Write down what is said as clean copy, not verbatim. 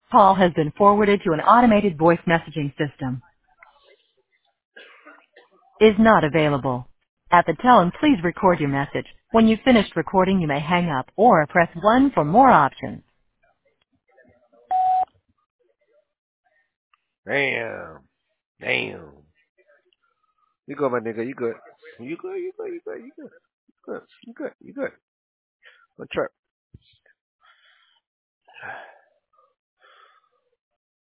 Call has been forwarded to an automated voice messaging system. Is not available. At the tone, please record your message. When you've finished recording, you may hang up or press 1 for more options. Damn. Damn. You good, my nigga. You good. You good. You good. You good. You good.